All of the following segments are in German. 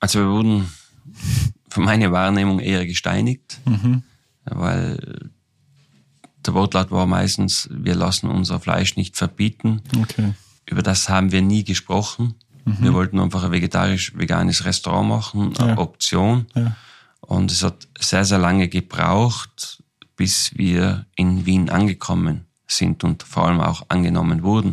Also wir wurden für meine Wahrnehmung eher gesteinigt, weil der Wortlaut war meistens, wir lassen unser Fleisch nicht verbieten. Okay. Über das haben wir nie gesprochen. Wir wollten einfach ein vegetarisch-veganes Restaurant machen, eine Option. Ja. Und es hat sehr, sehr lange gebraucht, bis wir in Wien angekommen sind und vor allem auch angenommen wurden.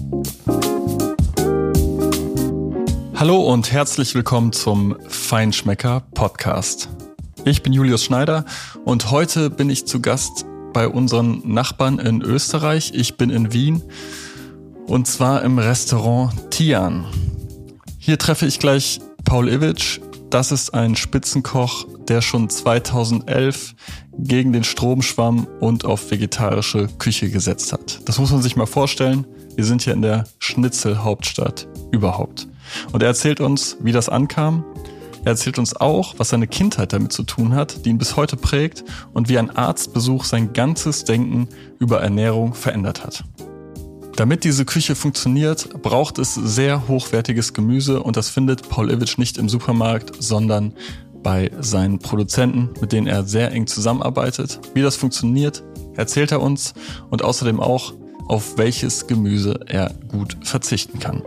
Hallo und herzlich willkommen zum Feinschmecker Podcast. Ich bin Julius Schneider und heute bin ich zu Gast bei unseren Nachbarn in Österreich. Ich bin in Wien und zwar im Restaurant Tian. Hier treffe ich gleich Paul Iwitsch. Das ist ein Spitzenkoch, der schon 2011 gegen den Strom schwamm und auf vegetarische Küche gesetzt hat. Das muss man sich mal vorstellen. Wir sind hier in der Schnitzelhauptstadt überhaupt. Und er erzählt uns, wie das ankam. Er erzählt uns auch, was seine Kindheit damit zu tun hat, die ihn bis heute prägt und wie ein Arztbesuch sein ganzes Denken über Ernährung verändert hat. Damit diese Küche funktioniert, braucht es sehr hochwertiges Gemüse und das findet Paul Iwitsch nicht im Supermarkt, sondern bei seinen Produzenten, mit denen er sehr eng zusammenarbeitet. Wie das funktioniert, erzählt er uns und außerdem auch, auf welches Gemüse er gut verzichten kann.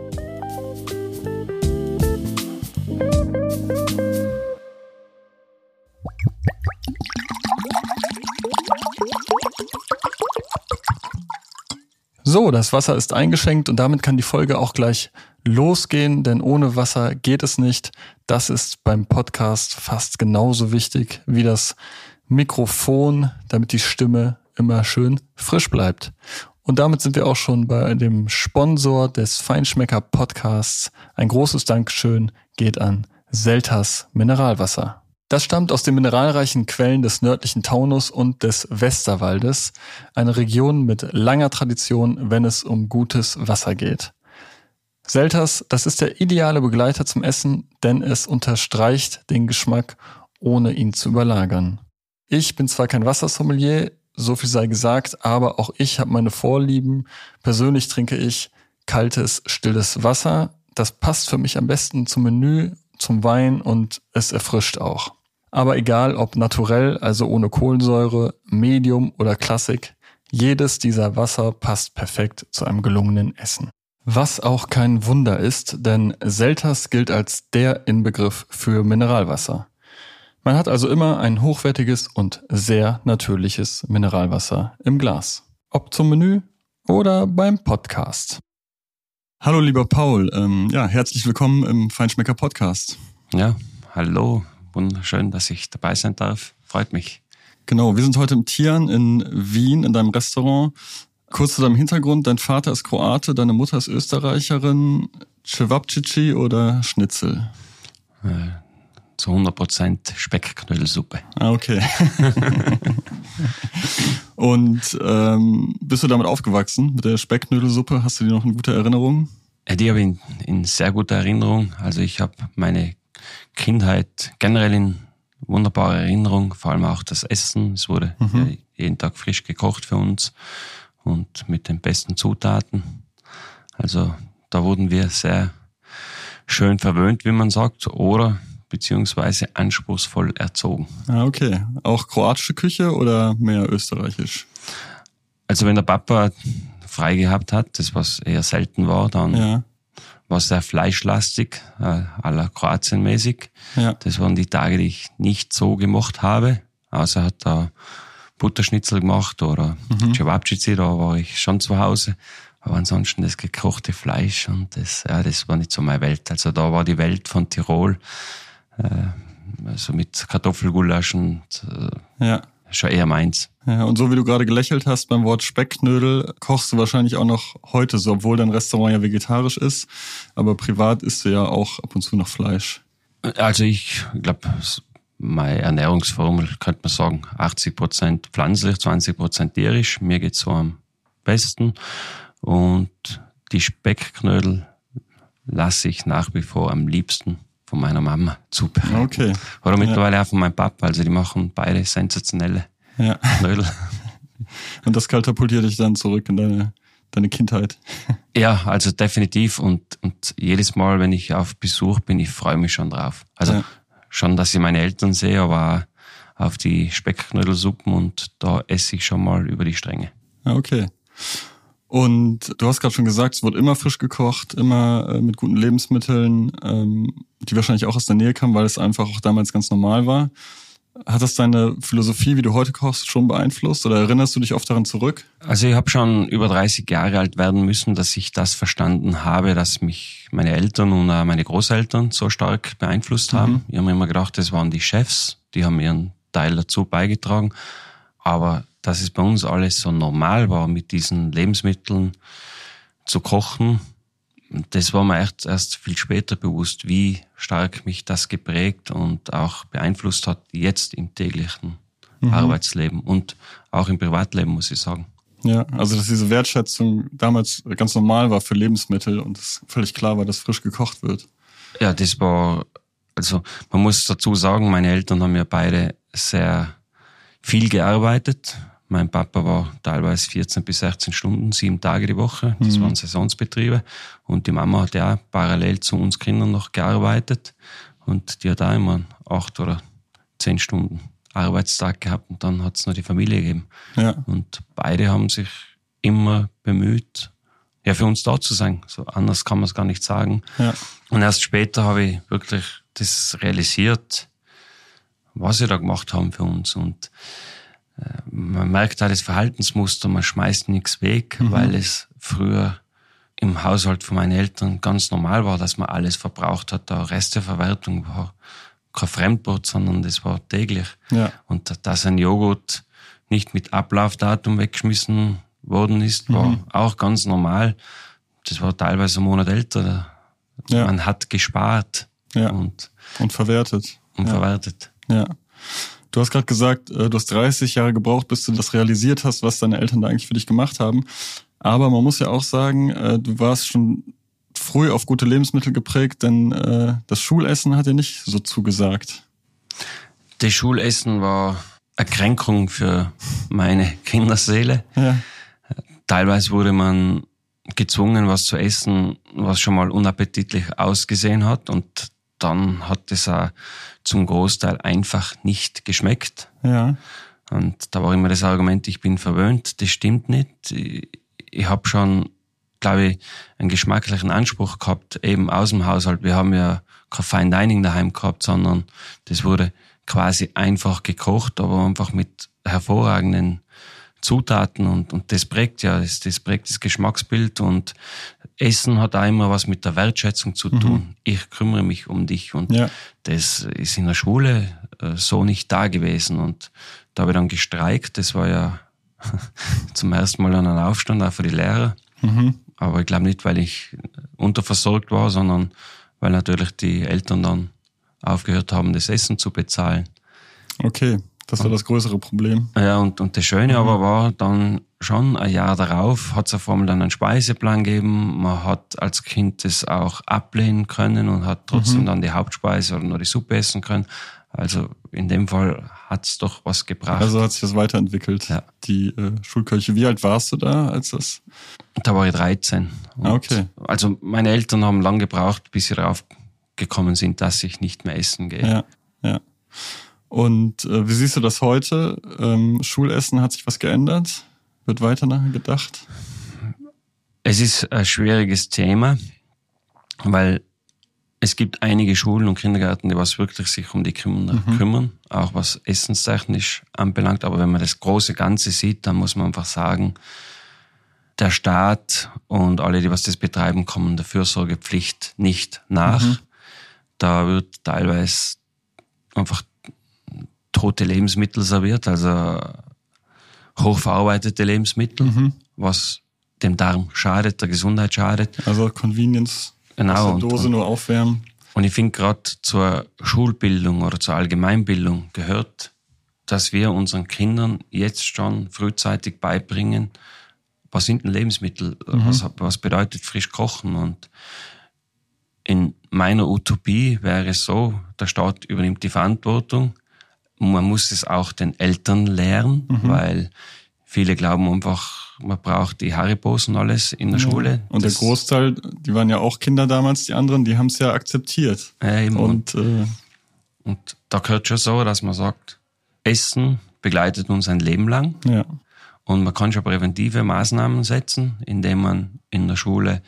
So, das Wasser ist eingeschenkt und damit kann die Folge auch gleich losgehen, denn ohne Wasser geht es nicht. Das ist beim Podcast fast genauso wichtig wie das Mikrofon, damit die Stimme immer schön frisch bleibt. Und damit sind wir auch schon bei dem Sponsor des Feinschmecker Podcasts. Ein großes Dankeschön geht an Selters Mineralwasser. Das stammt aus den mineralreichen Quellen des nördlichen Taunus und des Westerwaldes, eine Region mit langer Tradition, wenn es um gutes Wasser geht. Selters, das ist der ideale Begleiter zum Essen, denn es unterstreicht den Geschmack, ohne ihn zu überlagern. Ich bin zwar kein Wassersommelier, so viel sei gesagt, aber auch ich habe meine Vorlieben. Persönlich trinke ich kaltes, stilles Wasser. Das passt für mich am besten zum Menü, zum Wein und es erfrischt auch. Aber egal ob naturell, also ohne Kohlensäure, Medium oder Klassik, jedes dieser Wasser passt perfekt zu einem gelungenen Essen. Was auch kein Wunder ist, denn Selters gilt als der Inbegriff für Mineralwasser. Man hat also immer ein hochwertiges und sehr natürliches Mineralwasser im Glas. Ob zum Menü oder beim Podcast. Hallo lieber Paul, herzlich willkommen im Feinschmecker Podcast. Ja, hallo. Wunderschön, dass ich dabei sein darf. Freut mich. Genau, wir sind heute im Tian in Wien, in deinem Restaurant. Kurz zu deinem Hintergrund, dein Vater ist Kroate, deine Mutter ist Österreicherin. Cevapcici oder Schnitzel? Zu 100% Speckknödelsuppe. Ah, okay. Und bist du damit aufgewachsen, mit der Speckknödelsuppe? Hast du die noch in guter Erinnerung? Die habe ich in sehr guter Erinnerung. Also ich habe meine Kindheit generell in wunderbarer Erinnerung, vor allem auch das Essen. Es wurde jeden Tag frisch gekocht für uns und mit den besten Zutaten. Also da wurden wir sehr schön verwöhnt, wie man sagt, oder beziehungsweise anspruchsvoll erzogen. Ah, okay. Auch kroatische Küche oder mehr österreichisch? Also wenn der Papa frei gehabt hat, das was eher selten war, dann war sehr fleischlastig, à la Kroatien mäßig. Ja. Das waren die Tage, die ich nicht so gemocht habe. Außer hat da Butterschnitzel gemacht oder Cevapcici, da war ich schon zu Hause. Aber ansonsten das gekochte Fleisch und das war nicht so meine Welt. Also da war die Welt von Tirol, also mit Kartoffelgulasch und schon eher meins. Ja, und so wie du gerade gelächelt hast beim Wort Speckknödel, kochst du wahrscheinlich auch noch heute so, obwohl dein Restaurant ja vegetarisch ist. Aber privat isst du ja auch ab und zu noch Fleisch. Also ich glaube, meine Ernährungsformel könnte man sagen, 80% pflanzlich, 20% tierisch. Mir geht's so am besten. Und die Speckknödel lasse ich nach wie vor am liebsten von meiner Mama zubereiten. Okay. Oder mittlerweile auch von meinem Papa. Also die machen beide sensationelle Knödel. Und das katapultiert dich dann zurück in deine deine Kindheit. Ja, also definitiv und jedes Mal, wenn ich auf Besuch bin, ich freue mich schon drauf. Also schon, dass ich meine Eltern sehe, aber auch auf die Speckknödelsuppen und da esse ich schon mal über die Stränge. Ja, okay. Und du hast gerade schon gesagt, es wird immer frisch gekocht, immer mit guten Lebensmitteln, die wahrscheinlich auch aus der Nähe kamen, weil es einfach auch damals ganz normal war. Hat das deine Philosophie, wie du heute kochst, schon beeinflusst oder erinnerst du dich oft daran zurück? Also ich habe schon über 30 Jahre alt werden müssen, dass ich das verstanden habe, dass mich meine Eltern und auch meine Großeltern so stark beeinflusst haben. Ich habe mir immer gedacht, das waren die Chefs, die haben ihren Teil dazu beigetragen. Aber dass es bei uns alles so normal war, mit diesen Lebensmitteln zu kochen, das war mir erst viel später bewusst, wie stark mich das geprägt und auch beeinflusst hat, jetzt im täglichen Arbeitsleben und auch im Privatleben, muss ich sagen. Ja, also dass diese Wertschätzung damals ganz normal war für Lebensmittel und es völlig klar war, dass frisch gekocht wird. Ja, das war, also man muss dazu sagen, meine Eltern haben ja beide sehr viel gearbeitet. Mein Papa war teilweise 14 bis 16 Stunden, 7 Tage die Woche. Das waren Saisonsbetriebe. Und die Mama hat ja parallel zu uns Kindern noch gearbeitet. Und die hat auch immer 8 oder 10 Stunden Arbeitstag gehabt. Und dann hat es noch die Familie gegeben. Ja. Und beide haben sich immer bemüht, ja, für uns da zu sein. So anders kann man es gar nicht sagen. Ja. Und erst später habe ich wirklich das realisiert, was sie da gemacht haben für uns. Und man merkt auch das Verhaltensmuster, man schmeißt nichts weg, weil es früher im Haushalt von meinen Eltern ganz normal war, dass man alles verbraucht hat. Da Resteverwertung war kein Fremdwort, sondern das war täglich. Ja. Und dass ein Joghurt nicht mit Ablaufdatum weggeschmissen worden ist, war auch ganz normal. Das war teilweise einen Monat älter. Ja. Man hat gespart und verwertet. Verwertet. Ja. Du hast gerade gesagt, du hast 30 Jahre gebraucht, bis du das realisiert hast, was deine Eltern da eigentlich für dich gemacht haben. Aber man muss ja auch sagen, du warst schon früh auf gute Lebensmittel geprägt, denn das Schulessen hat dir nicht so zugesagt. Das Schulessen war eine Kränkung für meine Kinderseele. Ja. Teilweise wurde man gezwungen, was zu essen, was schon mal unappetitlich ausgesehen hat, und dann hat es auch zum Großteil einfach nicht geschmeckt. Ja. Und da war immer das Argument, ich bin verwöhnt. Das stimmt nicht. Ich habe schon, glaube ich, einen geschmacklichen Anspruch gehabt, eben aus dem Haushalt. Wir haben ja kein Fine Dining daheim gehabt, sondern das wurde quasi einfach gekocht, aber einfach mit hervorragenden Zutaten, und das prägt ja, das prägt das Geschmacksbild, und Essen hat auch immer was mit der Wertschätzung zu tun. Ich kümmere mich um dich, und das ist in der Schule so nicht da gewesen, und da habe ich dann gestreikt. Das war ja zum ersten Mal ein Aufstand auch für die Lehrer, aber ich glaube nicht, weil ich unterversorgt war, sondern weil natürlich die Eltern dann aufgehört haben, das Essen zu bezahlen. Okay. Das war das größere Problem. Ja, und das Schöne aber war dann schon ein Jahr darauf, hat es auf einmal dann einen Speiseplan gegeben. Man hat als Kind das auch ablehnen können und hat trotzdem dann die Hauptspeise oder nur die Suppe essen können. Also in dem Fall hat es doch was gebracht. Also hat sich das weiterentwickelt, die Schulkirche. Wie alt warst du da, als das? Da war ich 13. Okay. Also meine Eltern haben lang gebraucht, bis sie darauf gekommen sind, dass ich nicht mehr essen gehe. Ja. Und wie siehst du das heute? Schulessen, hat sich was geändert? Wird weiter nachher gedacht? Es ist ein schwieriges Thema, weil es gibt einige Schulen und Kindergärten, die was wirklich sich um die Kinder kümmern, auch was essenstechnisch anbelangt. Aber wenn man das große Ganze sieht, dann muss man einfach sagen, der Staat und alle, die was das betreiben, kommen der Fürsorgepflicht nicht nach. Da wird teilweise einfach tote Lebensmittel serviert, also hochverarbeitete Lebensmittel, was dem Darm schadet, der Gesundheit schadet. Also Convenience, genau, aus der Dose nur aufwärmen. Und ich finde, gerade zur Schulbildung oder zur Allgemeinbildung gehört, dass wir unseren Kindern jetzt schon frühzeitig beibringen, was sind denn Lebensmittel, was bedeutet frisch kochen. Und in meiner Utopie wäre es so, der Staat übernimmt die Verantwortung. Man muss es auch den Eltern lehren, weil viele glauben einfach, man braucht die Haribos und alles in der Schule. Und der Großteil, die waren ja auch Kinder damals, die anderen, die haben es ja akzeptiert. Und da gehört schon so, dass man sagt, Essen begleitet uns ein Leben lang. Ja. Und man kann schon präventive Maßnahmen setzen, indem man in der Schule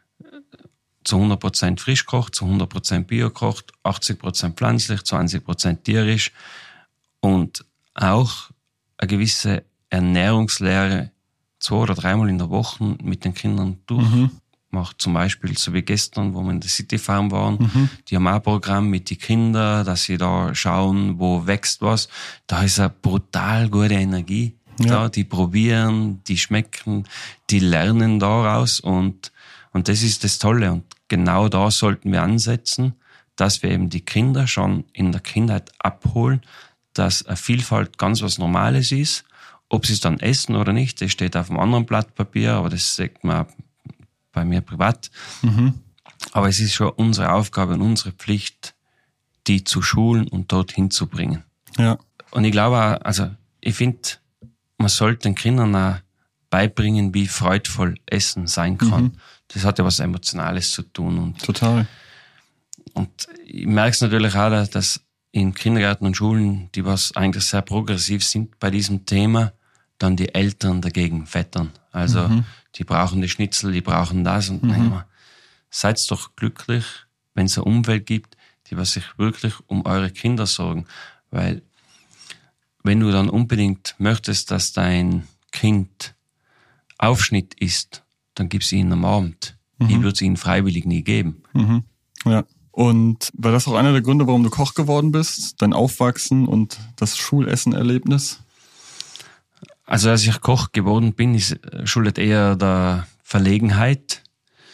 zu 100% frisch kocht, zu 100% bio kocht, 80% pflanzlich, 20% tierisch und auch eine gewisse Ernährungslehre 2 oder 3 Mal in der Woche mit den Kindern durchmacht. Zum Beispiel so wie gestern, wo wir in der City Farm waren. Die haben auch ein Programm mit den Kindern, dass sie da schauen, wo wächst was. Da ist eine brutal gute Energie. Ja. Die probieren, die schmecken, die lernen daraus und das ist das Tolle. Und genau da sollten wir ansetzen, dass wir eben die Kinder schon in der Kindheit abholen, dass eine Vielfalt ganz was Normales ist. Ob sie es dann essen oder nicht, das steht auf einem anderen Blatt Papier, aber das sagt man bei mir privat. Aber es ist schon unsere Aufgabe und unsere Pflicht, die zu schulen und dorthin zu bringen. Ja. Und ich glaube auch, also ich finde, man sollte den Kindern auch beibringen, wie freudvoll Essen sein kann. Das hat ja was Emotionales zu tun. Und total. Und ich merke es natürlich auch, dass in Kindergärten und Schulen, die was eigentlich sehr progressiv sind bei diesem Thema, dann die Eltern dagegen wettern. Also die brauchen die Schnitzel, die brauchen das. Und seid doch glücklich, wenn es eine Umwelt gibt, die was sich wirklich um eure Kinder sorgen. Weil wenn du dann unbedingt möchtest, dass dein Kind Aufschnitt isst, dann gib es ihnen am Abend. Ich würde es ihnen freiwillig nie geben. Ja. Und war das auch einer der Gründe, warum du Koch geworden bist? Dein Aufwachsen und das Schulessen-Erlebnis? Also als ich Koch geworden bin, schuldet eher der Verlegenheit.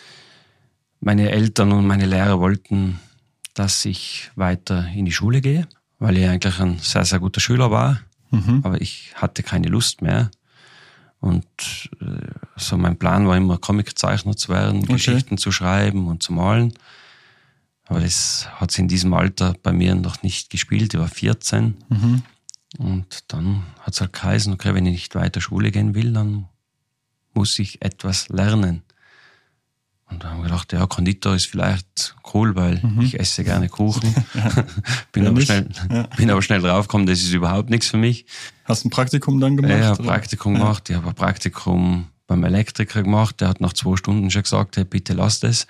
Meine Eltern und meine Lehrer wollten, dass ich weiter in die Schule gehe, weil ich eigentlich ein sehr, sehr guter Schüler war. Aber ich hatte keine Lust mehr. Und so mein Plan war immer, Comiczeichner zu werden, Geschichten zu schreiben und zu malen. Aber das hat es in diesem Alter bei mir noch nicht gespielt. Ich war 14. Und dann hat es halt geheißen, okay, wenn ich nicht weiter Schule gehen will, dann muss ich etwas lernen. Und da haben wir gedacht, ja, Konditor ist vielleicht cool, weil ich esse gerne Kuchen. Bin aber schnell draufgekommen, das ist überhaupt nichts für mich. Hast du ein Praktikum dann gemacht? Ja, Praktikum gemacht. Ich habe ein Praktikum beim Elektriker gemacht. Der hat nach 2 Stunden schon gesagt, hey, bitte lass das.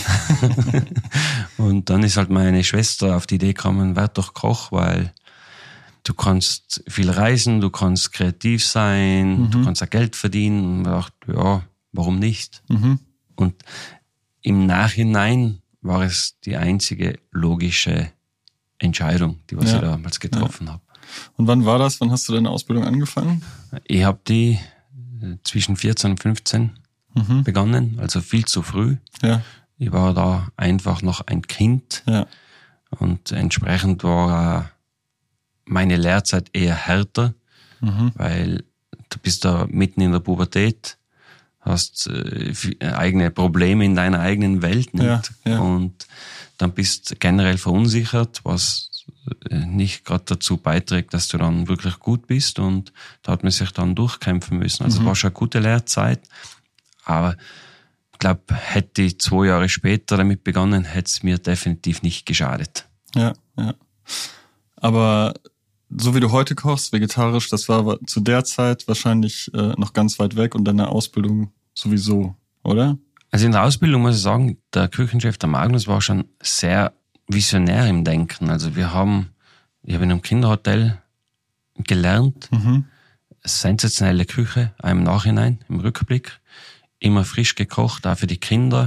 Und dann ist halt meine Schwester auf die Idee gekommen, werd doch Koch, weil du kannst viel reisen, du kannst kreativ sein, du kannst auch Geld verdienen. Und ich dachte, ja, warum nicht? Und im Nachhinein war es die einzige logische Entscheidung, die was ich damals getroffen habe. Und wann war das? Wann hast du deine Ausbildung angefangen? Ich habe die zwischen 14 und 15 begonnen, also viel zu früh. Ja. Ich war da einfach noch ein Kind und entsprechend war meine Lehrzeit eher härter, weil du bist da mitten in der Pubertät, hast eigene Probleme in deiner eigenen Welt nicht? Und dann bist du generell verunsichert, was nicht gerade dazu beiträgt, dass du dann wirklich gut bist, und da hat man sich dann durchkämpfen müssen. Also es war schon eine gute Lehrzeit, aber ich glaube, hätte ich 2 Jahre später damit begonnen, hätte es mir definitiv nicht geschadet. Ja. Aber so wie du heute kochst, vegetarisch, das war zu der Zeit wahrscheinlich noch ganz weit weg und deine Ausbildung sowieso, oder? Also in der Ausbildung muss ich sagen, der Küchenchef, der Magnus, war schon sehr visionär im Denken. Also ich habe in einem Kinderhotel gelernt, sensationelle Küche, auch im Nachhinein, im Rückblick, immer frisch gekocht, auch für die Kinder.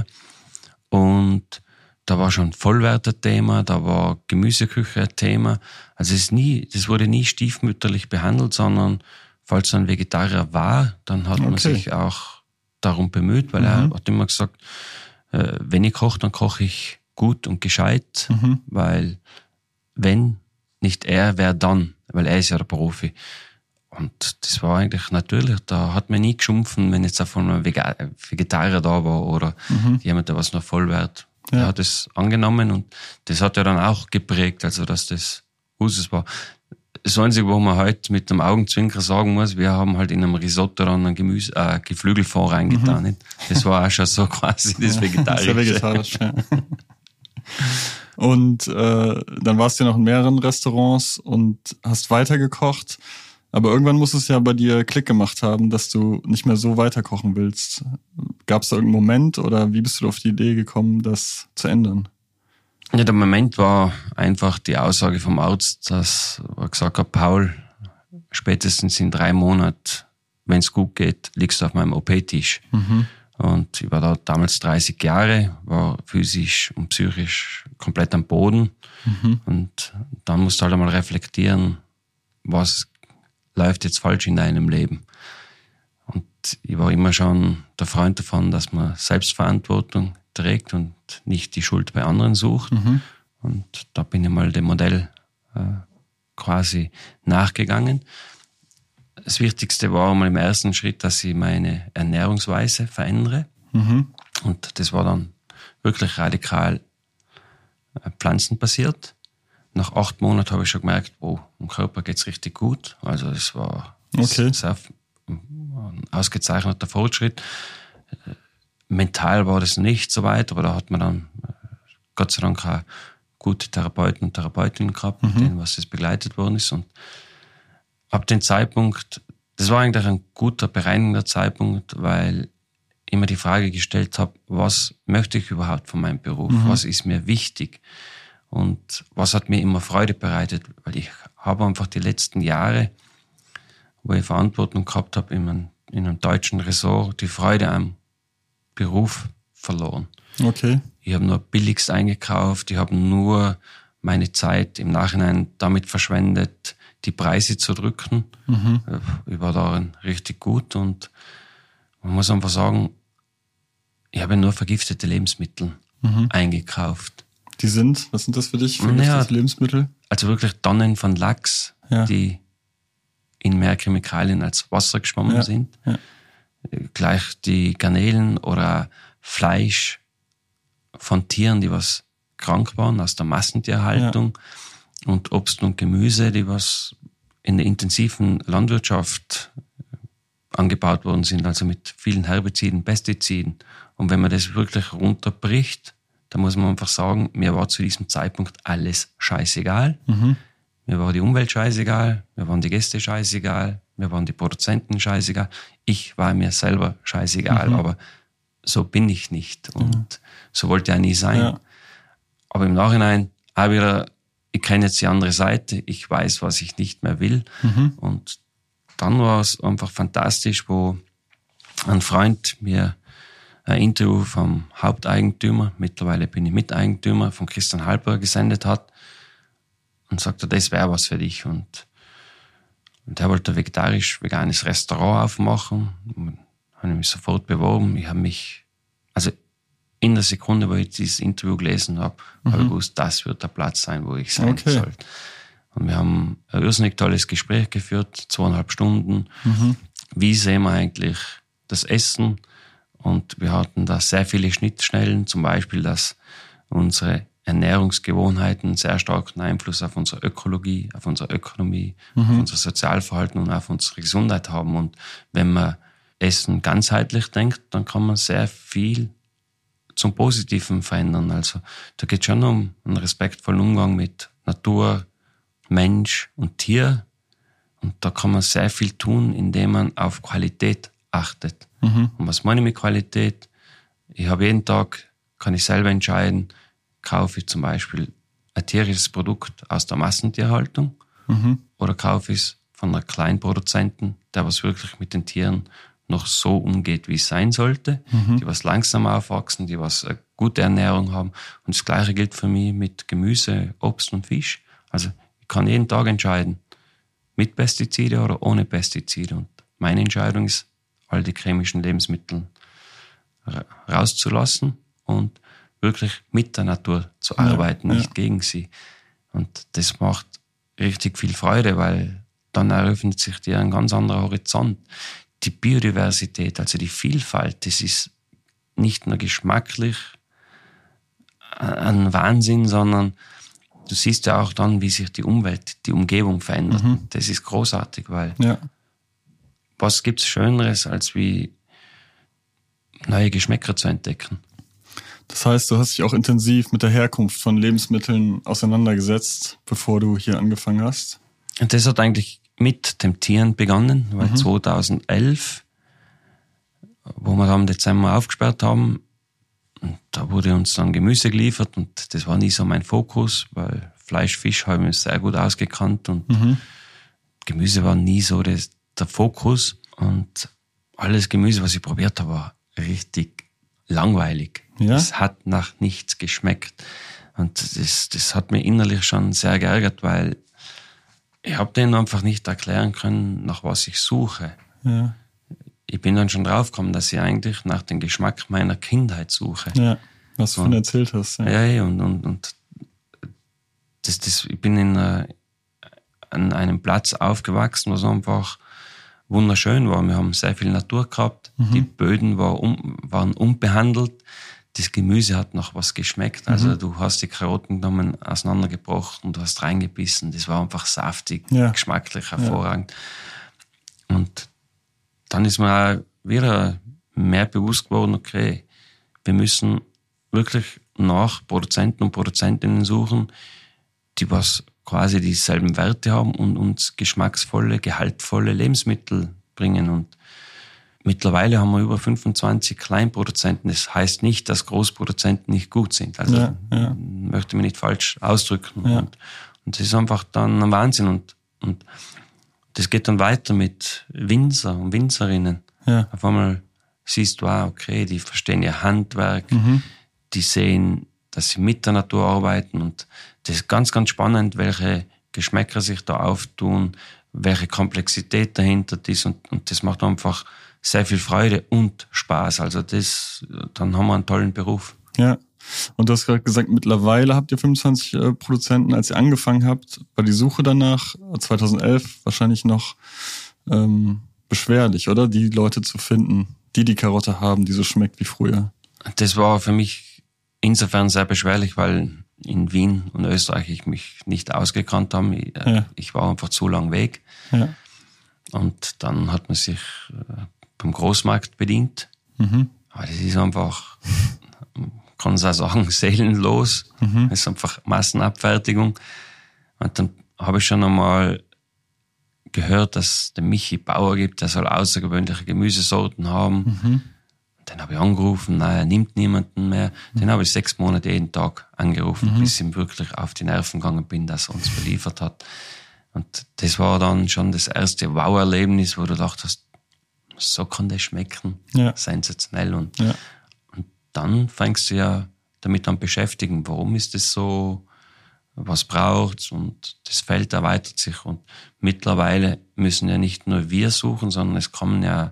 Und da war schon Vollwerter-Thema, da war Gemüseküche ein Thema. Also das wurde nie stiefmütterlich behandelt, sondern falls ein Vegetarier war, dann hat man sich auch darum bemüht, weil er hat immer gesagt, wenn ich koche, dann koche ich gut und gescheit, weil wenn nicht er, wer dann? Weil er ist ja der Profi. Und das war eigentlich natürlich, da hat man nie geschumpfen, wenn jetzt von einem Vegetarier da war oder jemand, der was noch Vollwert. Er hat es angenommen und das hat ja dann auch geprägt, also dass das Usus war. Das Einzige, wo man halt mit dem Augenzwinker sagen muss, wir haben halt in einem Risotto dann ein Geflügelfond reingetan. Das war auch schon so quasi das Vegetarische. Das ist ja vegetarisch, ja. Und dann warst du ja noch in mehreren Restaurants und hast weitergekocht. Aber irgendwann muss es ja bei dir Klick gemacht haben, dass du nicht mehr so weiterkochen willst. Gab es da irgendeinen Moment oder wie bist du auf die Idee gekommen, das zu ändern? Ja, der Moment war einfach die Aussage vom Arzt, dass er gesagt hat, Paul, spätestens in 3 Monaten, wenn es gut geht, liegst du auf meinem OP-Tisch. Und ich war da damals 30 Jahre, war physisch und psychisch komplett am Boden. Und dann musst du halt einmal reflektieren, was läuft jetzt falsch in deinem Leben. Und ich war immer schon der Freund davon, dass man Selbstverantwortung trägt und nicht die Schuld bei anderen sucht. Und da bin ich mal dem Modell quasi nachgegangen. Das Wichtigste war mal im ersten Schritt, dass ich meine Ernährungsweise verändere. Und das war dann wirklich radikal pflanzenbasiert. Nach 8 Monaten habe ich schon gemerkt, dem Körper geht's richtig gut. Also das war sehr ein ausgezeichneter Fortschritt. Mental war das nicht so weit, aber da hat man dann Gott sei Dank auch gute Therapeuten und Therapeutinnen gehabt, mit denen was das begleitet worden ist. Und ab dem Zeitpunkt, das war eigentlich ein guter, bereinigender Zeitpunkt, weil ich mir die Frage gestellt habe, was möchte ich überhaupt von meinem Beruf? Was ist mir wichtig? Und was hat mir immer Freude bereitet? Weil ich habe einfach die letzten Jahre, wo ich Verantwortung gehabt habe in einem deutschen Ressort, die Freude am Beruf verloren. Okay. Ich habe nur billigst eingekauft, ich habe nur meine Zeit im Nachhinein damit verschwendet, die Preise zu drücken. Ich war darin richtig gut und man muss einfach sagen, ich habe nur vergiftete Lebensmittel eingekauft. Was sind das für dich, vergiftete Lebensmittel? Also wirklich Tonnen von Lachs, die in mehr Chemikalien als Wasser geschwommen sind. Ja. Gleich die Garnelen oder Fleisch von Tieren, die was krank waren aus der Massentierhaltung und Obst und Gemüse, die was in der intensiven Landwirtschaft angebaut worden sind, also mit vielen Herbiziden, Pestiziden. Und wenn man das wirklich runterbricht, dann muss man einfach sagen, mir war zu diesem Zeitpunkt alles scheißegal. Mir war die Umwelt scheißegal, mir waren die Gäste scheißegal, mir waren die Produzenten scheißegal. Ich war mir selber scheißegal, aber so bin ich nicht und so wollte ich nie sein. Ja. Aber im Nachhinein auch wieder, ich kenne jetzt die andere Seite, ich weiß, was ich nicht mehr will. Und dann war es einfach fantastisch, wo ein Freund mir ein Interview vom Haupteigentümer, mittlerweile bin ich Miteigentümer, von Christian Halper gesendet hat und sagte, das wäre was für dich. Und der wollte ein vegetarisch-veganes Restaurant aufmachen. Habe ich mich sofort beworben. Ich habe mich, also in der Sekunde, wo ich dieses Interview gelesen habe, habe ich gewusst, das wird der Platz sein, wo ich sein soll. Und wir haben ein irrsinnig tolles Gespräch geführt, 2,5 Stunden. Wie sehen wir eigentlich das Essen? Und wir hatten da sehr viele Schnittstellen, zum Beispiel, dass unsere Ernährungsgewohnheiten sehr starken Einfluss auf unsere Ökologie, auf unsere Ökonomie, auf unser Sozialverhalten und auf unsere Gesundheit haben. Und wenn man Essen ganzheitlich denkt, dann kann man sehr viel zum Positiven verändern. Also da geht es schon um einen respektvollen Umgang mit Natur, Mensch und Tier. Und da kann man sehr viel tun, indem man auf Qualität achtet. Und was meine ich mit Qualität? Ich habe jeden Tag, kann ich selber entscheiden, kaufe ich zum Beispiel ein tierisches Produkt aus der Massentierhaltung oder kaufe ich es von einer Kleinproduzenten, der was wirklich mit den Tieren noch so umgeht, wie es sein sollte, die was langsam aufwachsen, die was eine gute Ernährung haben. Und das Gleiche gilt für mich mit Gemüse, Obst und Fisch. Also ich kann jeden Tag entscheiden, mit Pestizide oder ohne Pestizide. Und meine Entscheidung ist, all die chemischen Lebensmittel rauszulassen und wirklich mit der Natur zu arbeiten, nicht gegen sie. Und das macht richtig viel Freude, weil dann eröffnet sich dir ein ganz anderer Horizont. Die Biodiversität, also die Vielfalt, das ist nicht nur geschmacklich ein Wahnsinn, sondern du siehst ja auch dann, wie sich die Umwelt, die Umgebung verändert. Das ist großartig, weil was gibt's Schöneres, als wie neue Geschmäcker zu entdecken? Das heißt, du hast dich auch intensiv mit der Herkunft von Lebensmitteln auseinandergesetzt, bevor du hier angefangen hast? Und das hat eigentlich mit dem Tieren begonnen, weil 2011, wo wir da im Dezember aufgesperrt haben, und da wurde uns dann Gemüse geliefert und das war nie so mein Fokus, weil Fleisch, Fisch habe ich mir sehr gut ausgekannt und Gemüse war nie so der Fokus und alles Gemüse, was ich probiert habe, war richtig langweilig. Ja? Es hat nach nichts geschmeckt. Und das hat mich innerlich schon sehr geärgert, weil ich habe denen einfach nicht erklären können, nach was ich suche. Ja. Ich bin dann schon draufgekommen, dass ich eigentlich nach dem Geschmack meiner Kindheit suche. Ja, was du von erzählt hast. Ja, und ich bin an einem Platz aufgewachsen, was einfach wunderschön war. Wir haben sehr viel Natur gehabt. Die Böden waren unbehandelt. Das Gemüse hat noch was geschmeckt. Also du hast die Karotten genommen, auseinandergebrochen, du hast reingebissen. Das war einfach saftig, geschmacklich, hervorragend. Ja. Und dann ist mir auch wieder mehr bewusst geworden, okay, wir müssen wirklich nach Produzenten und Produzentinnen suchen, die was quasi dieselben Werte haben und uns geschmacksvolle, gehaltvolle Lebensmittel bringen. Und mittlerweile haben wir über 25 Kleinproduzenten. Das heißt nicht, dass Großproduzenten nicht gut sind. Also möchte mich nicht falsch ausdrücken. Ja. Und das ist einfach dann ein Wahnsinn. Und das geht dann weiter mit Winzer und Winzerinnen. Ja. Auf einmal siehst du, okay, die verstehen ihr Handwerk, die sehen, dass sie mit der Natur arbeiten und das ist ganz, ganz spannend, welche Geschmäcker sich da auftun, welche Komplexität dahinter ist und das macht einfach sehr viel Freude und Spaß. Also dann haben wir einen tollen Beruf. Ja, und du hast gerade gesagt, mittlerweile habt ihr 25 Produzenten. Als ihr angefangen habt, war die Suche danach 2011 wahrscheinlich noch beschwerlich, oder? Die Leute zu finden, die Karotte haben, die so schmeckt wie früher. Das war für mich insofern sehr beschwerlich, weil in Wien und Österreich ich mich nicht ausgekannt habe. Ich war einfach zu lang weg. Ja. Und dann hat man sich beim Großmarkt bedient. Aber das ist einfach, kann es auch sagen, seelenlos. Das ist einfach Massenabfertigung. Und dann habe ich schon einmal gehört, dass es den Michi Bauer gibt, der soll außergewöhnliche Gemüsesorten haben. Den habe ich angerufen, nein, er nimmt niemanden mehr. Den habe ich 6 Monate jeden Tag angerufen, bis ich ihm wirklich auf die Nerven gegangen bin, dass er uns beliefert hat. Und das war dann schon das erste Wow-Erlebnis, wo du dachtest, so kann das schmecken. Ja. Sensationell. Und dann fängst du ja damit an beschäftigen, warum ist das so, was braucht's, und das Feld erweitert sich. Und mittlerweile müssen ja nicht nur wir suchen, sondern es kommen ja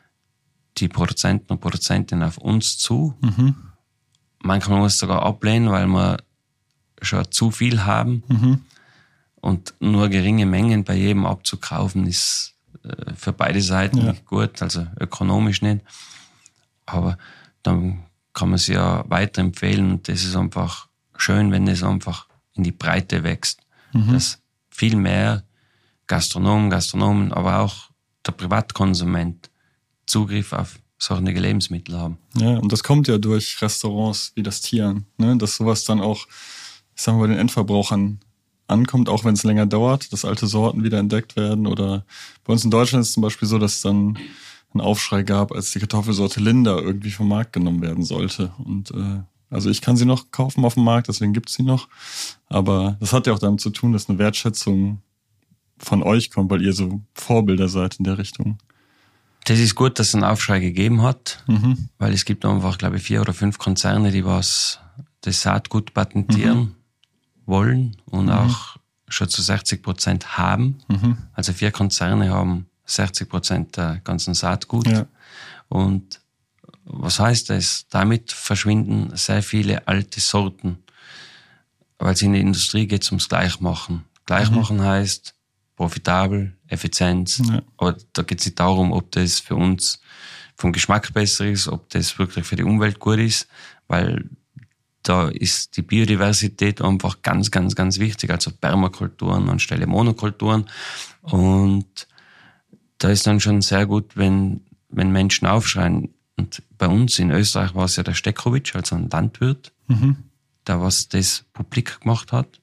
die Produzenten und Produzentinnen auf uns zu. Manchmal muss es sogar ablehnen, weil wir schon zu viel haben. Und nur geringe Mengen bei jedem abzukaufen ist für beide Seiten nicht gut, also ökonomisch nicht. Aber dann kann man es ja weiterempfehlen und das ist einfach schön, wenn es einfach in die Breite wächst. Dass viel mehr Gastronomen, aber auch der Privatkonsument Zugriff auf solche Lebensmittel haben. Ja, und das kommt ja durch Restaurants wie das Tieren, ne? Dass sowas dann auch, ich sag mal, bei den Endverbrauchern ankommt, auch wenn es länger dauert, dass alte Sorten wieder entdeckt werden. Oder bei uns in Deutschland ist es zum Beispiel so, dass es dann einen Aufschrei gab, als die Kartoffelsorte Linda irgendwie vom Markt genommen werden sollte. Und also ich kann sie noch kaufen auf dem Markt, deswegen gibt's sie noch. Aber das hat ja auch damit zu tun, dass eine Wertschätzung von euch kommt, weil ihr so Vorbilder seid in der Richtung. Das ist gut, dass es einen Aufschrei gegeben hat, weil es gibt einfach, glaube ich, 4 oder 5 Konzerne, die das Saatgut patentieren wollen und auch schon zu 60% haben. Also 4 Konzerne haben 60% der ganzen Saatgut. Ja. Und was heißt das? Damit verschwinden sehr viele alte Sorten, weil es in der Industrie geht ums Gleichmachen. Gleichmachen heißt profitabel, Effizienz. Ja. Aber da geht es nicht darum, ob das für uns vom Geschmack besser ist, ob das wirklich für die Umwelt gut ist, weil da ist die Biodiversität einfach ganz, ganz, ganz wichtig. Also Permakulturen anstelle Monokulturen. Und da ist dann schon sehr gut, wenn Menschen aufschreien. Und bei uns in Österreich war es ja der Steckowitsch, also ein Landwirt, der was das publik gemacht hat.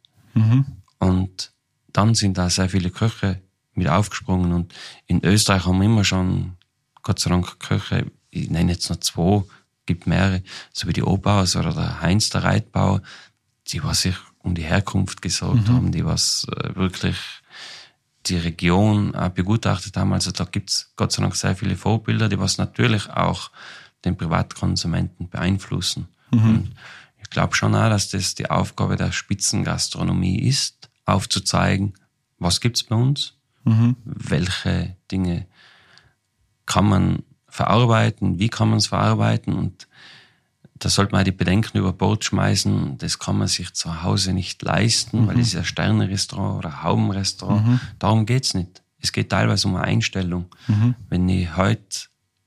Und dann sind da sehr viele Köche mit aufgesprungen. Und in Österreich haben wir immer schon, Gott sei Dank, Köche, ich nenne jetzt noch 2, gibt mehrere, so wie die Obauers oder der Heinz, der Reitbauer, die was sich um die Herkunft gesorgt haben, die was wirklich die Region auch begutachtet haben. Also da gibt's Gott sei Dank sehr viele Vorbilder, die was natürlich auch den Privatkonsumenten beeinflussen. Und ich glaube schon auch, dass das die Aufgabe der Spitzengastronomie ist, aufzuzeigen, was gibt's bei uns, welche Dinge kann man verarbeiten, wie kann man es verarbeiten, und da sollte man die Bedenken über Bord schmeißen, das kann man sich zu Hause nicht leisten, weil es ist ein Sterne-Restaurant oder Haubenrestaurant. Darum geht's nicht. Es geht teilweise um eine Einstellung. Wenn ich heute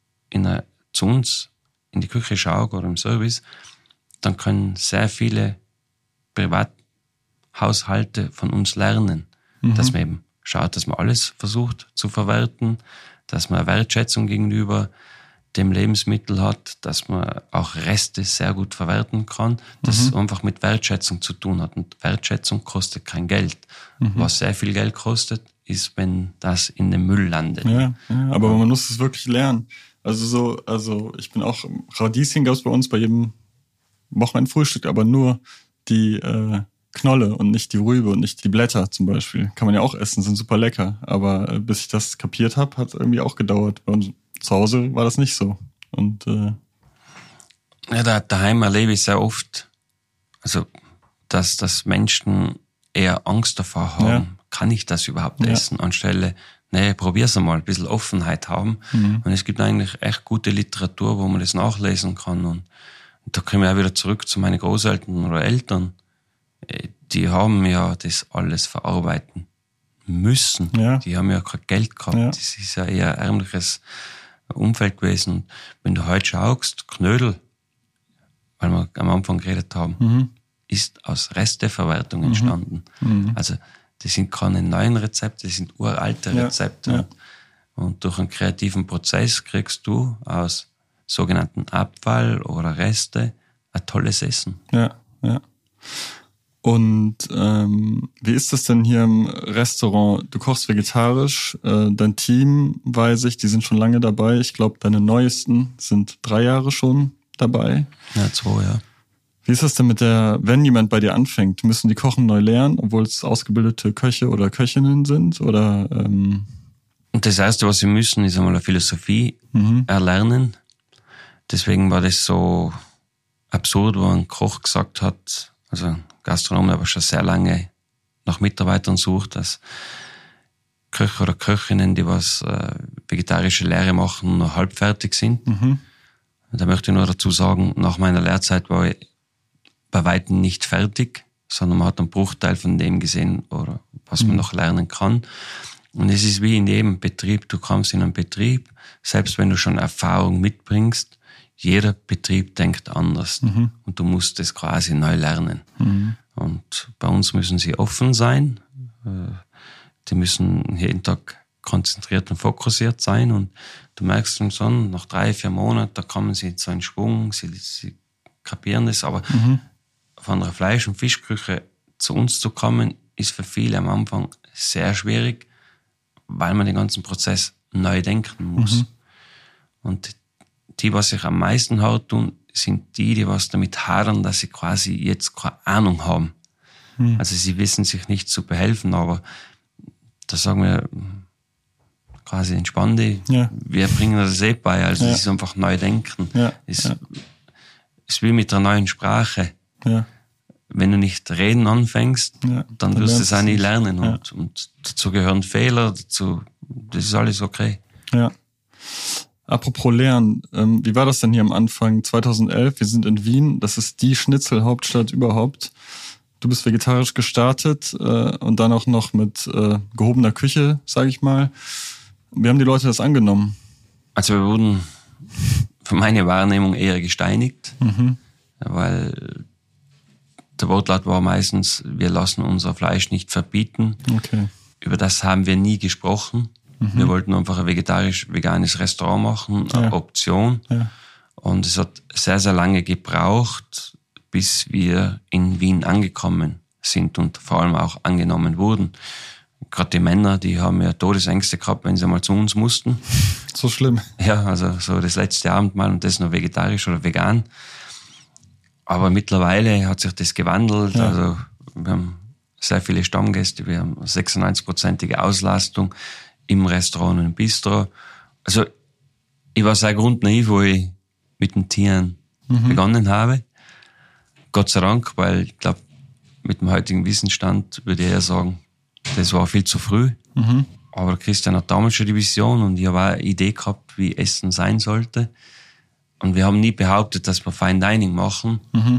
zu uns in die Küche schaue oder im Service, dann können sehr viele Privathaushalte von uns lernen, dass man eben schaut, dass man alles versucht zu verwerten, dass man eine Wertschätzung gegenüber dem Lebensmittel hat, dass man auch Reste sehr gut verwerten kann, das einfach mit Wertschätzung zu tun hat. Und Wertschätzung kostet kein Geld. Was sehr viel Geld kostet, ist, wenn das in den Müll landet. Ja, aber man muss es wirklich lernen. Also ich bin auch, Radieschen gab es bei uns bei jedem Wochenendfrühstück, aber nur die Knolle und nicht die Rübe und nicht die Blätter zum Beispiel. Kann man ja auch essen, sind super lecker. Aber bis ich das kapiert habe, hat irgendwie auch gedauert. Bei uns zu Hause war das nicht so. Und ja, daheim erlebe ich sehr oft, also dass Menschen eher Angst davor haben, kann ich das überhaupt essen, anstelle, nee, probier's einmal, ein bisschen Offenheit haben. Und es gibt eigentlich echt gute Literatur, wo man das nachlesen kann. Und da komme ich auch wieder zurück zu meinen Großeltern oder Eltern. Die haben ja das alles verarbeiten müssen. Ja. Die haben ja kein Geld gehabt. Ja. Das ist ja eher ein ärmliches Umfeld gewesen. Und wenn du heute schaust, Knödel, weil wir am Anfang geredet haben, ist aus Resteverwertung entstanden. Also das sind keine neuen Rezepte, das sind uralte Rezepte. Ja. Und durch einen kreativen Prozess kriegst du aus sogenannten Abfall oder Reste ein tolles Essen. Ja. Und wie ist das denn hier im Restaurant? Du kochst vegetarisch, dein Team, weiß ich, die sind schon lange dabei. Ich glaube, deine neuesten sind 3 Jahre schon dabei. Ja, 2, ja. Wie ist das denn wenn jemand bei dir anfängt, müssen die Kochen neu lernen, obwohl es ausgebildete Köche oder Köchinnen sind? Oder? Und das Erste, was sie müssen, ist einmal eine Philosophie erlernen. Deswegen war das so absurd, wo ein Koch gesagt hat, also ein Gastronom, der aber schon sehr lange nach Mitarbeitern sucht, dass Köche oder Köchinnen, die was vegetarische Lehre machen, noch halbfertig sind. Da möchte ich nur dazu sagen, nach meiner Lehrzeit war ich bei weitem nicht fertig, sondern man hat einen Bruchteil von dem gesehen, oder was man noch lernen kann. Und es ist wie in jedem Betrieb, du kommst in einen Betrieb, selbst wenn du schon Erfahrung mitbringst, jeder Betrieb denkt anders und du musst es quasi neu lernen. Und bei uns müssen sie offen sein, die müssen jeden Tag konzentriert und fokussiert sein, und du merkst dann schon, nach 3-4 Monaten, da kommen sie zu einem Schwung, sie kapieren das, aber von der Fleisch- und Fischküche zu uns zu kommen, ist für viele am Anfang sehr schwierig, weil man den ganzen Prozess neu denken muss. Und die, was sich am meisten hart tun, sind die was damit hadern, dass sie quasi jetzt keine Ahnung haben. Also sie wissen sich nicht zu behelfen, aber da sagen wir quasi entspann dich, wir bringen das bei, also es ist einfach neu denken. Es ist wie mit einer neuen Sprache. Wenn du nicht reden anfängst, dann wirst du es auch nie lernen. Und dazu gehören Fehler, das ist alles okay. Ja. Apropos Lernen, wie war das denn hier am Anfang? 2011, wir sind in Wien, das ist die Schnitzelhauptstadt überhaupt. Du bist vegetarisch gestartet und dann auch noch mit gehobener Küche, sage ich mal. Wie haben die Leute das angenommen? Also wir wurden für meine Wahrnehmung eher gesteinigt, weil Der Wortlaut war meistens, wir lassen unser Fleisch nicht verbieten. Okay. Über das haben wir nie gesprochen. Wir wollten einfach ein vegetarisch-veganes Restaurant machen, eine Option. Ja. Und es hat sehr, sehr lange gebraucht, bis wir in Wien angekommen sind und vor allem auch angenommen wurden. Gerade die Männer, die haben ja Todesängste gehabt, wenn sie mal zu uns mussten. So schlimm. Ja, also so das letzte Abendmahl und das noch vegetarisch oder vegan. Aber mittlerweile hat sich das gewandelt. Ja. Also wir haben sehr viele Stammgäste, wir haben 96%ige Auslastung im Restaurant und im Bistro. Also ich war sehr grundnaiv, wo ich mit den Tieren begonnen habe. Gott sei Dank, weil ich glaube, mit dem heutigen Wissensstand würde ich eher sagen, das war viel zu früh. Aber Christian hat damals schon die Vision und ich habe auch eine Idee gehabt, wie Essen sein sollte. Und wir haben nie behauptet, dass wir Fine Dining machen.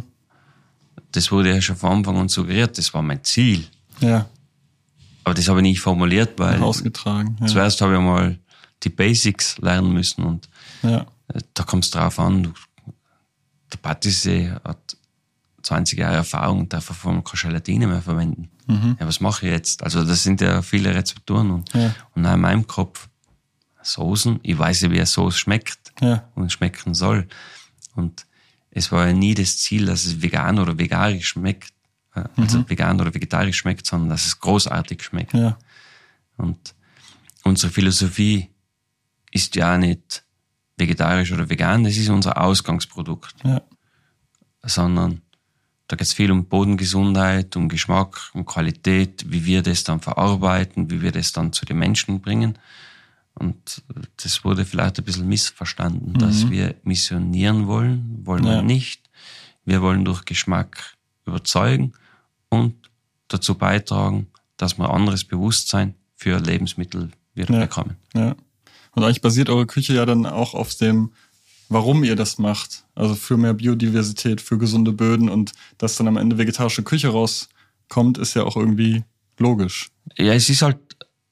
Das wurde ja schon von Anfang an suggeriert, das war mein Ziel. Ja. Aber das habe ich nicht formuliert, weil ausgetragen. Ja. Zuerst habe ich mal die Basics lernen müssen und da kommt es drauf an. Der Patissier hat 20 Jahre Erfahrung und darf keine Gelatine mehr verwenden. Ja, was mache ich jetzt? Also das sind ja viele Rezepturen und in meinem Kopf Soßen, ich weiß ja, wie eine Sauce schmeckt und schmecken soll. Und es war ja nie das Ziel, dass es vegan oder vegetarisch schmeckt, also vegan oder vegetarisch schmeckt, sondern dass es großartig schmeckt. Ja. Und unsere Philosophie ist ja nicht vegetarisch oder vegan, das ist unser Ausgangsprodukt. Ja. Sondern da geht es viel um Bodengesundheit, um Geschmack, um Qualität, wie wir das dann verarbeiten, wie wir das dann zu den Menschen bringen. Und das wurde vielleicht ein bisschen missverstanden, dass wir missionieren wollen wir nicht. Wir wollen durch Geschmack überzeugen und dazu beitragen, dass wir anderes Bewusstsein für Lebensmittel wieder bekommen. Ja. Und eigentlich basiert eure Küche ja dann auch auf dem, warum ihr das macht. Also für mehr Biodiversität, für gesunde Böden und dass dann am Ende vegetarische Küche rauskommt, ist ja auch irgendwie logisch. Ja, es ist halt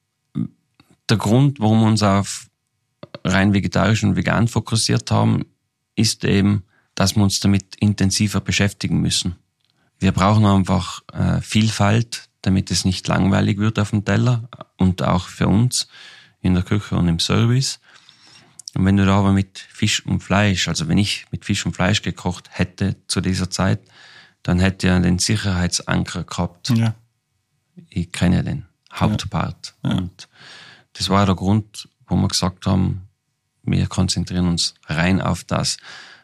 der Grund, warum wir uns auf rein vegetarisch und vegan fokussiert haben, ist eben, dass wir uns damit intensiver beschäftigen müssen. Wir brauchen einfach Vielfalt, damit es nicht langweilig wird auf dem Teller und auch für uns in der Küche und im Service. Und wenn du da aber mit Fisch und Fleisch, also wenn ich mit Fisch und Fleisch gekocht hätte zu dieser Zeit, dann hätte ich den Sicherheitsanker gehabt. Ja. Ich kenne den Hauptpart. Ja. Und das war der Grund, wo wir gesagt haben, wir konzentrieren uns rein auf das.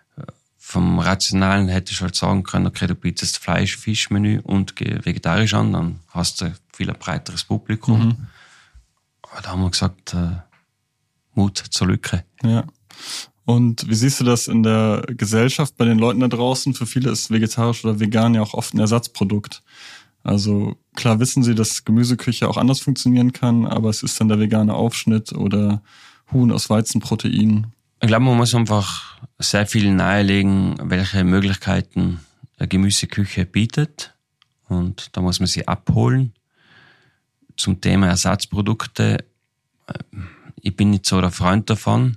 Vom Rationalen hätte ich halt sagen können, okay, du bietest Fleisch-Fisch-Menü und geh vegetarisch an, dann hast du viel ein breiteres Publikum. Aber da haben wir gesagt, Mut zur Lücke. Ja. Und wie siehst du das in der Gesellschaft bei den Leuten da draußen? Für viele ist vegetarisch oder vegan ja auch oft ein Ersatzprodukt. Also klar wissen sie, dass Gemüseküche auch anders funktionieren kann, aber es ist dann der vegane Aufschnitt oder Huhn aus Weizenprotein. Ich glaube, man muss einfach sehr viel nahelegen, welche Möglichkeiten eine Gemüseküche bietet. Und da muss man sie abholen. Zum Thema Ersatzprodukte, ich bin nicht so der Freund davon.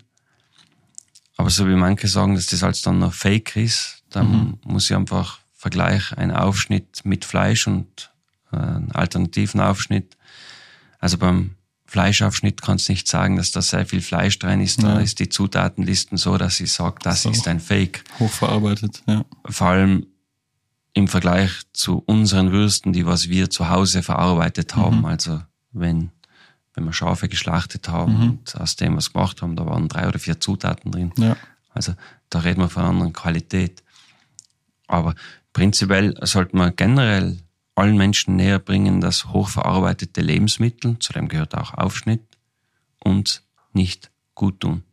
Aber so wie manche sagen, dass das als dann noch Fake ist, dann muss ich einfach vergleichen, einen Aufschnitt mit Fleisch und einen alternativen Aufschnitt. Also beim Fleischaufschnitt kannst du nicht sagen, dass da sehr viel Fleisch drin ist. Da ist die Zutatenlisten so, dass ich sage, das ist ein Fake. Hochverarbeitet, ja. Vor allem im Vergleich zu unseren Würsten, die was wir zu Hause verarbeitet haben. Also wenn wir Schafe geschlachtet haben und aus dem was gemacht haben, da waren 3 oder 4 Zutaten drin. Ja. Also da reden wir von einer anderen Qualität. Aber prinzipiell sollte man generell allen Menschen näher bringen, dass hochverarbeitete Lebensmittel, zu dem gehört auch Aufschnitt, uns nicht gut tun.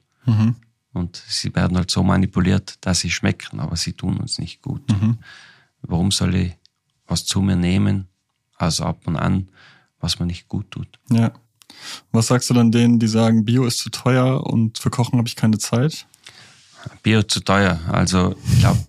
Und sie werden halt so manipuliert, dass sie schmecken, aber sie tun uns nicht gut. Warum soll ich was zu mir nehmen, also ab und an, was mir nicht gut tut? Ja. Was sagst du dann denen, die sagen, Bio ist zu teuer und für Kochen habe ich keine Zeit? Bio zu teuer, also ich glaube,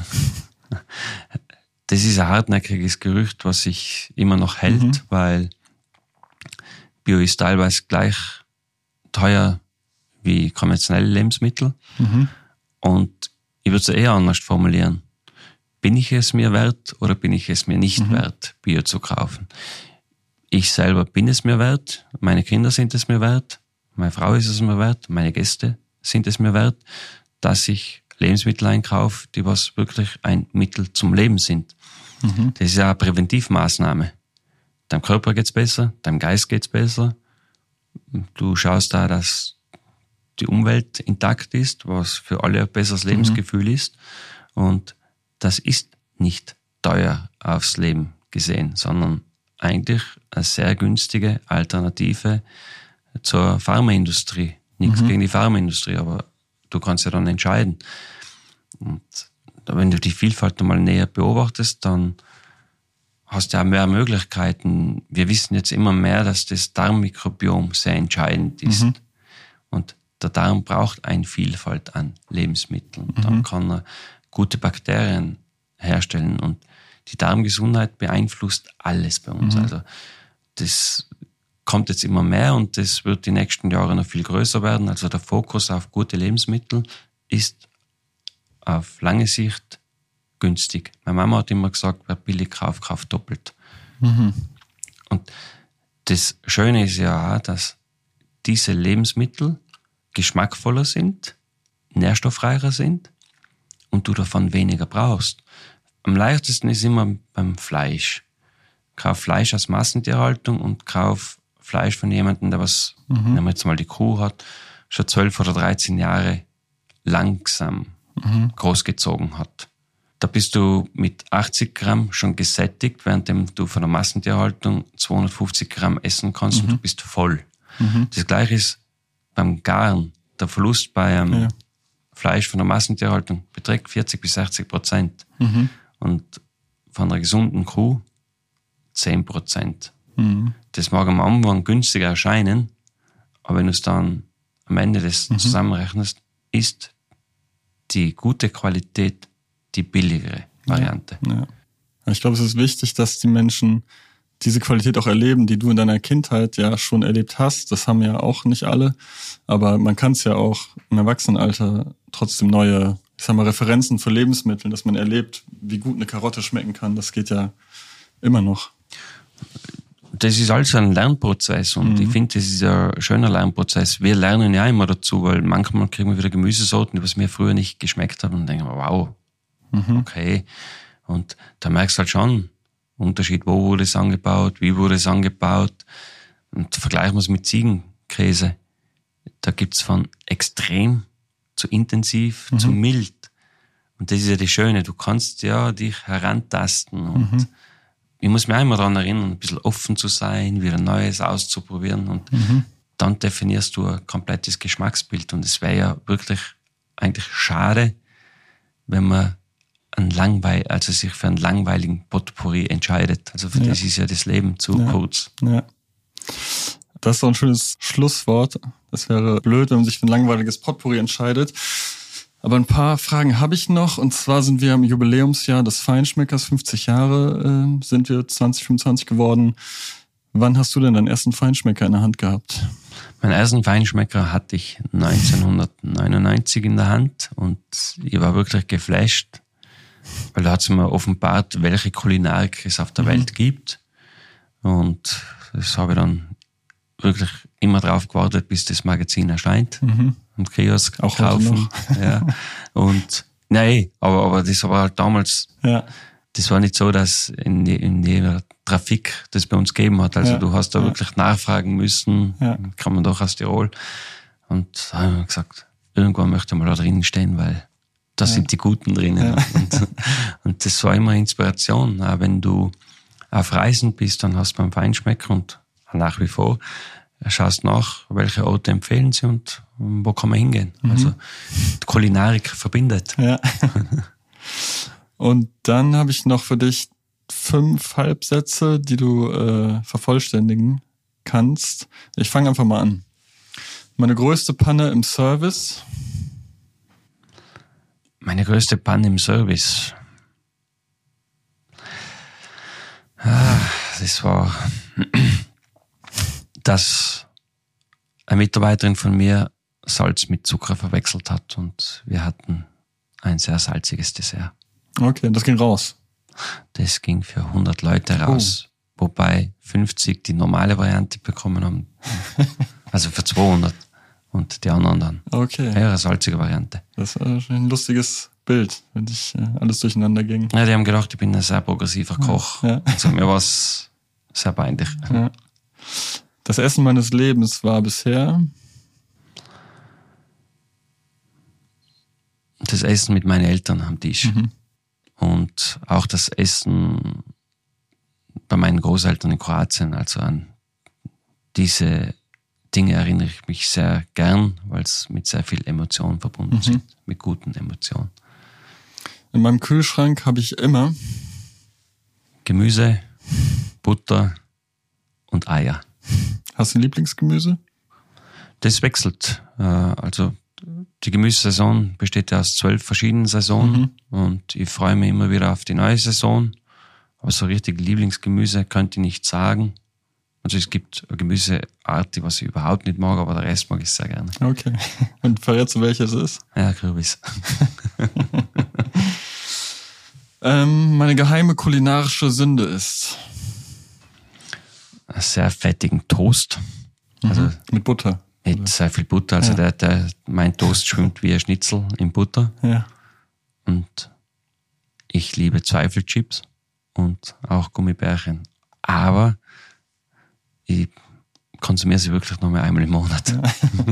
das ist ein hartnäckiges Gerücht, was sich immer noch hält, weil Bio ist teilweise gleich teuer wie konventionelle Lebensmittel. Und ich würde es eher anders formulieren. bin ich es mir wert oder bin ich es mir nicht wert, Bio zu kaufen? Ich selber bin es mir wert, meine Kinder sind es mir wert, meine Frau ist es mir wert, meine Gäste sind es mir wert, dass ich Lebensmittel einkaufe, die was wirklich ein Mittel zum Leben sind. Das ist ja eine Präventivmaßnahme. Deinem Körper geht's besser, deinem Geist geht's besser. Du schaust da, dass die Umwelt intakt ist, was für alle ein besseres Lebensgefühl ist. Und das ist nicht teuer aufs Leben gesehen, sondern eigentlich eine sehr günstige Alternative zur Pharmaindustrie. Nichts gegen die Pharmaindustrie, aber du kannst ja dann entscheiden. Und wenn du die Vielfalt einmal näher beobachtest, dann hast du ja mehr Möglichkeiten. Wir wissen jetzt immer mehr, dass das Darmmikrobiom sehr entscheidend ist. Und der Darm braucht eine Vielfalt an Lebensmitteln. Dann kann er gute Bakterien herstellen. Und die Darmgesundheit beeinflusst alles bei uns. Also das kommt jetzt immer mehr und das wird die nächsten Jahre noch viel größer werden. Also der Fokus auf gute Lebensmittel ist auf lange Sicht günstig. Meine Mama hat immer gesagt, wer billig kauft, kauft doppelt. Und das Schöne ist ja auch, dass diese Lebensmittel geschmackvoller sind, nährstoffreicher sind und du davon weniger brauchst. Am leichtesten ist immer beim Fleisch. Kauf Fleisch aus Massentierhaltung und kauf Fleisch von jemandem, der was, wenn man jetzt mal die Kuh hat, schon 12 oder 13 Jahre langsam großgezogen hat. Da bist du mit 80 Gramm schon gesättigt, währenddem du von der Massentierhaltung 250 Gramm essen kannst und du bist voll. Das Gleiche ist beim Garen. Der Verlust bei einem Fleisch von der Massentierhaltung beträgt 40-60%. Und von einer gesunden Kuh 10%. Das mag am Anfang günstiger erscheinen, aber wenn du es dann am Ende des zusammenrechnest, ist die gute Qualität die billigere Variante. Ja. Ich glaube, es ist wichtig, dass die Menschen diese Qualität auch erleben, die du in deiner Kindheit ja schon erlebt hast. Das haben ja auch nicht alle, aber man kann es ja auch im Erwachsenenalter trotzdem neue, ich sag mal, Referenzen für Lebensmittel, dass man erlebt, wie gut eine Karotte schmecken kann. Das geht ja immer noch. Das ist also ein Lernprozess und ich finde, das ist ein schöner Lernprozess. Wir lernen ja immer dazu, weil manchmal kriegen wir wieder Gemüsesorten, die was mir früher nicht geschmeckt haben und denken, wow, okay. Und da merkst du halt schon Unterschied, wo wurde es angebaut, wie wurde es angebaut. Und vergleichen wir es mit Ziegenkäse. Da gibt's von extrem zu intensiv zu mild. Und das ist ja das Schöne, du kannst ja dich herantasten und ich muss mich einmal daran erinnern, ein bisschen offen zu sein, wieder Neues auszuprobieren und dann definierst du ein komplettes Geschmacksbild und es wäre ja wirklich eigentlich schade, wenn man sich für einen langweiligen Potpourri entscheidet. Also für das ist ja das Leben zu kurz. Ja. Das ist doch ein schönes Schlusswort. Das wäre blöd, wenn man sich für ein langweiliges Potpourri entscheidet. Aber ein paar Fragen habe ich noch. Und zwar sind wir im Jubiläumsjahr des Feinschmeckers. 50 Jahre sind wir 2025 geworden. Wann hast du denn deinen ersten Feinschmecker in der Hand gehabt? Meinen ersten Feinschmecker hatte ich 1999 in der Hand und ich war wirklich geflasht, weil da hat es mir offenbart, welche Kulinarik es auf der Welt gibt. Und das habe ich dann wirklich immer drauf gewartet, bis das Magazin erscheint. Und Kiosk auch kaufen. Ja. Und nein, aber das war halt damals, das war nicht so, dass in jeder Trafik das bei uns gegeben hat. Also du hast da wirklich nachfragen müssen, kann man doch aus Tirol. Und da haben wir gesagt, irgendwann möchte man da drinnen stehen, weil da sind die Guten drinnen. Und das war immer Inspiration. Auch wenn du auf Reisen bist, dann hast du beim Feinschmecker und nach wie vor schaust nach, welche Orte empfehlen sie und wo kann man hingehen. Also die Kulinarik verbindet. Ja. Und dann habe ich noch für dich 5 Halbsätze, die du vervollständigen kannst. Ich fange einfach mal an. Meine größte Panne im Service. Meine größte Panne im Service. Das war, dass eine Mitarbeiterin von mir Salz mit Zucker verwechselt hat und wir hatten ein sehr salziges Dessert. Okay, das ging raus. Das ging für 100 Leute raus, wobei 50 die normale Variante bekommen haben. Also für 200 und die anderen dann. Okay. Eine salzige Variante. Das war ein lustiges Bild, wenn sich alles durcheinander ging. Ja, die haben gedacht, ich bin ein sehr progressiver Koch. Ja. Also mir war es sehr peinlich. Ja. Das Essen meines Lebens war bisher... Das Essen mit meinen Eltern am Tisch. Und auch das Essen bei meinen Großeltern in Kroatien. Also an diese Dinge erinnere ich mich sehr gern, weil es mit sehr viel Emotion verbunden sind. Mit guten Emotionen. In meinem Kühlschrank habe ich immer Gemüse, Butter und Eier. Hast du ein Lieblingsgemüse? Das wechselt. Also die Gemüsesaison besteht ja aus 12 verschiedenen Saisonen und ich freue mich immer wieder auf die neue Saison. Aber so richtig Lieblingsgemüse könnte ich nicht sagen. Also es gibt eine Gemüseart, was ich überhaupt nicht mag, aber der Rest mag ich sehr gerne. Okay. Und verrätst du, welches es ist? Ja, Kürbis. Meine geheime kulinarische Sünde ist? Einen sehr fettigen Toast. Also mit Butter. Mit sehr viel Butter. Also mein Toast schwimmt wie ein Schnitzel in Butter. Ja. Und ich liebe Zweifelchips und auch Gummibärchen. Aber ich konsumiere sie wirklich nur mehr einmal im Monat. Ja.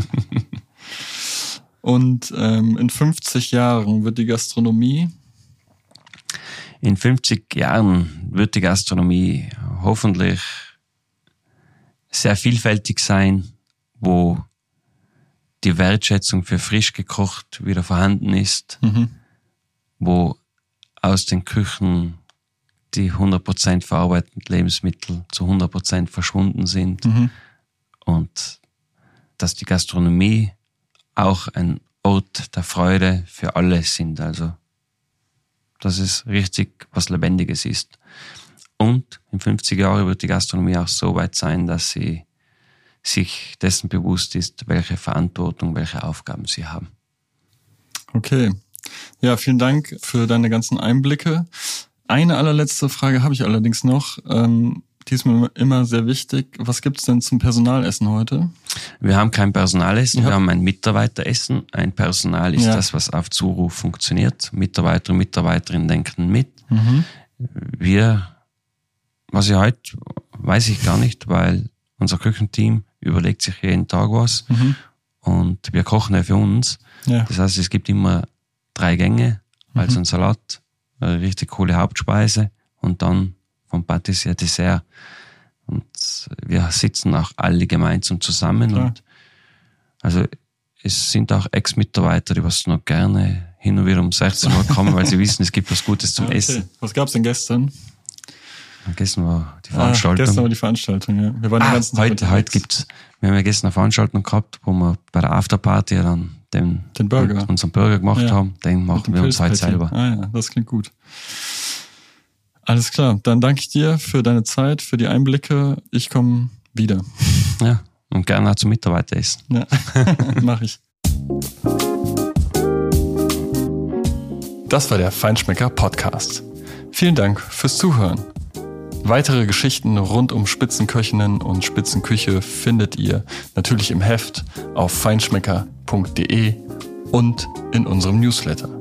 Und in 50 Jahren wird die Gastronomie? In 50 Jahren wird die Gastronomie hoffentlich sehr vielfältig sein, wo die Wertschätzung für frisch gekocht wieder vorhanden ist, wo aus den Küchen die 100% verarbeiteten Lebensmittel zu 100% verschwunden sind und dass die Gastronomie auch ein Ort der Freude für alle sind. Also, dass es richtig was Lebendiges ist. Und in 50 Jahren wird die Gastronomie auch so weit sein, dass sie sich dessen bewusst ist, welche Verantwortung, welche Aufgaben sie haben. Okay. Ja, vielen Dank für deine ganzen Einblicke. Eine allerletzte Frage habe ich allerdings noch. Die ist mir immer sehr wichtig. Was gibt's denn zum Personalessen heute? Wir haben kein Personalessen, wir haben ein Mitarbeiteressen. Ein Personal ist das, was auf Zuruf funktioniert. Mitarbeiter und Mitarbeiterinnen denken mit. Was ich heute, weiß ich gar nicht, weil unser Küchenteam überlegt sich jeden Tag was und wir kochen ja für uns. Ja. Das heißt, es gibt immer 3 Gänge, also ein Salat, eine richtig coole Hauptspeise und dann vom Patissier Dessert. Und wir sitzen auch alle gemeinsam zusammen. Ja. Und also es sind auch Ex-Mitarbeiter, die was noch gerne hin und wieder um 16 Uhr kommen, weil sie wissen, es gibt was Gutes zum Essen. Was gab's denn gestern? Gestern war die Veranstaltung. Gestern war die Veranstaltung, ja. Wir waren den ganzen Tag heute gibt's, wir haben ja gestern eine Veranstaltung gehabt, wo wir bei der Afterparty dann den Burger, unseren Burger gemacht haben. Den machen wir uns heute selber. Ah ja, das klingt gut. Alles klar, dann danke ich dir für deine Zeit, für die Einblicke. Ich komme wieder. Ja, und gerne auch zum Mitarbeiteressen. Ja, mach ich. Das war der Feinschmecker Podcast. Vielen Dank fürs Zuhören. Weitere Geschichten rund um Spitzenköchinnen und Spitzenküche findet ihr natürlich im Heft auf feinschmecker.de und in unserem Newsletter.